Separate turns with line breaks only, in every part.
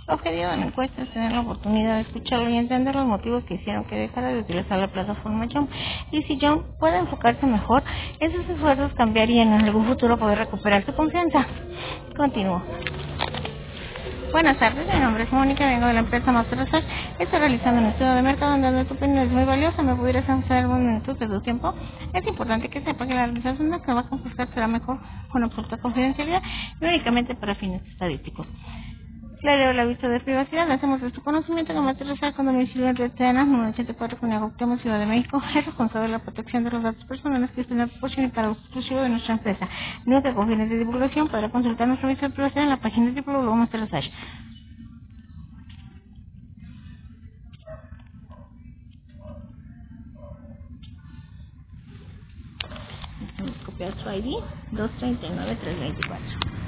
El objetivo de la encuesta es tener la oportunidad de escucharlo y entender los motivos que hicieron que dejara de utilizar la plataforma Jump. Y si Jump puede enfocarse mejor, esos esfuerzos cambiarían en algún futuro poder recuperar su confianza. Continúo. Buenas tardes, mi nombre es Mónica, vengo de la empresa Master Research. Estoy realizando un estudio de mercado donde tu opinión es muy valiosa. ¿Me pudieras hacer unos minutos de tu tiempo? Es importante que sepa que la realización de esta trabajo buscar será mejor con absoluta confidencialidad y únicamente para fines estadísticos. Le leo el aviso de privacidad. Hacemos de su conocimiento que Master Research con domicilio en Retena, número 84, Cunha Cuauhtémoc, Ciudad de México, es responsable de la protección de los datos personales que usted nos proporciona para uso exclusivo de nuestra empresa. Nunca con fines de divulgación. Podrá consultar nuestro aviso de privacidad en la página de Master Research. Vamos a copiar su ID 239324.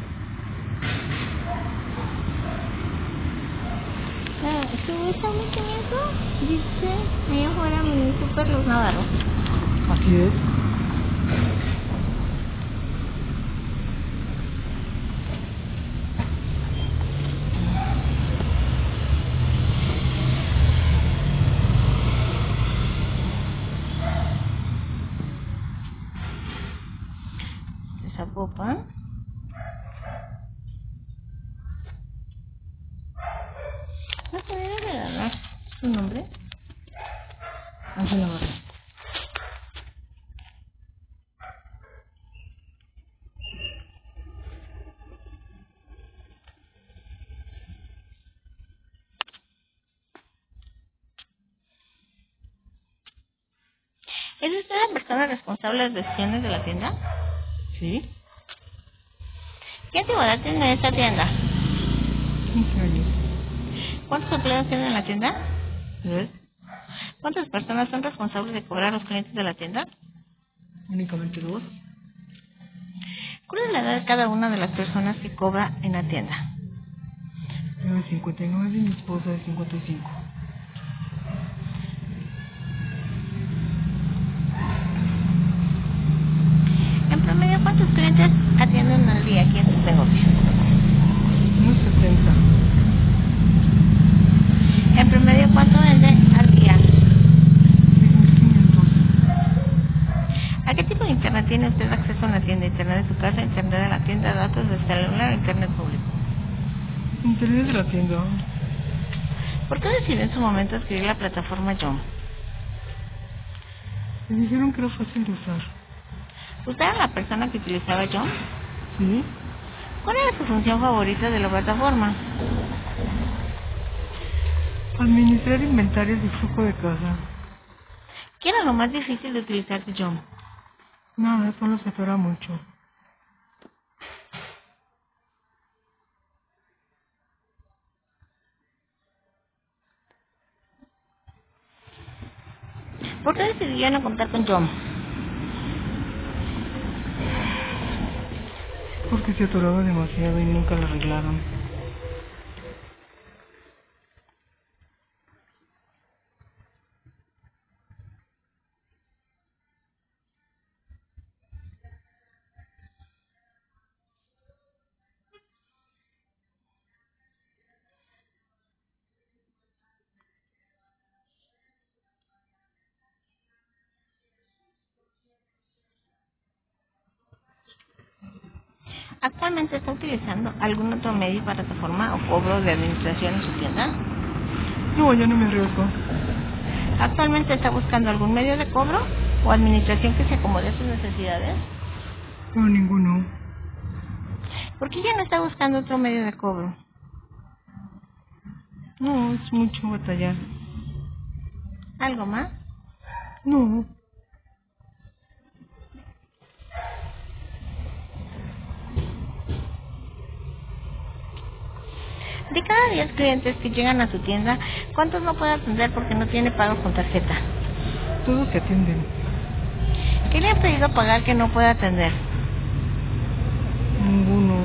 Su establecimiento dice ahí afuera Mini Super Los Navarro.
Así es.
Zapopan. ¿No pudiera regalar su nombre?
Ángela Barra.
¿Es usted la persona responsable de las decisiones de la tienda?
¿Sí?
¿Qué antigüedad tiene esta tienda?
15 años.
¿Cuántos empleados tiene en la tienda?
3.
¿Cuántas personas son responsables de cobrar a los clientes de la tienda?
Únicamente 2.
¿Cuál es la edad de cada una de las personas que cobra en la tienda?
Yo de 59 y mi esposa de 55.
En promedio, ¿cuántos clientes atienden al día aquí en sus negocios?
Unos 70.
En promedio, ¿cuánto vende al día?
6.500.
¿A qué tipo de internet tiene usted acceso en la tienda? ¿Internet de su casa, internet de la tienda, datos de celular o internet público?
Internet de la tienda.
¿Por qué decidió en su momento adquirir la plataforma Jump?
Me dijeron que era fácil de usar.
¿Usted era la persona que utilizaba Jump?
¿Sí?
¿Cuál era su función favorita de la plataforma?
Administrar inventarios y flujo de caja.
¿Qué era lo más difícil de utilizar de Jump?
Nada, solo se atora mucho.
¿Por qué decidió no contar con Jump?
Porque se atoraba demasiado y nunca lo arreglaron.
¿Actualmente está utilizando algún otro medio, plataforma o cobro de administración en su tienda?
No, ya no me arriesgo.
¿Actualmente está buscando algún medio de cobro o administración que se acomode a sus necesidades?
No, ninguno.
¿Por qué ya no está buscando otro medio de cobro?
No, es mucho batallar.
¿Algo más?
No.
De cada 10 clientes que llegan a su tienda, ¿cuántos no puede atender porque no tiene pagos con tarjeta?
Todos se atienden.
¿Qué le han pedido pagar que no puede atender?
Ninguno.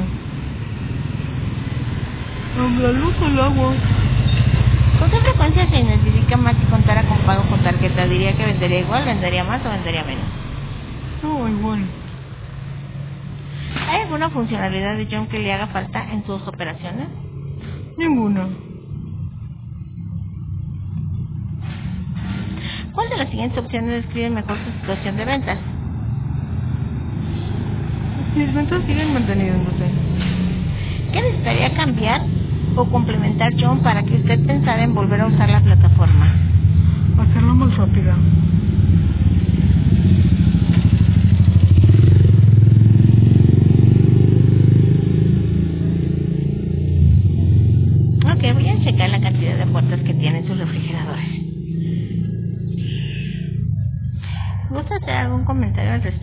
La luz o el agua.
¿Con qué frecuencia se identifica más si contara con pago con tarjeta? ¿Diría que vendería igual, vendería más o vendería menos?
No, igual.
¿Hay alguna funcionalidad de Jump que le haga falta en sus operaciones?
Ninguna.
¿Cuál de las siguientes opciones describe mejor su situación de ventas?
Mis ventas siguen manteniéndose.
¿Qué necesitaría cambiar o complementar John para que usted pensara en volver a usar la plataforma?
Hacerla más rápida.
Ok, voy a checar la cantidad de puertas que tienen sus refrigeradores. ¿Gusta hacer algún comentario al respecto?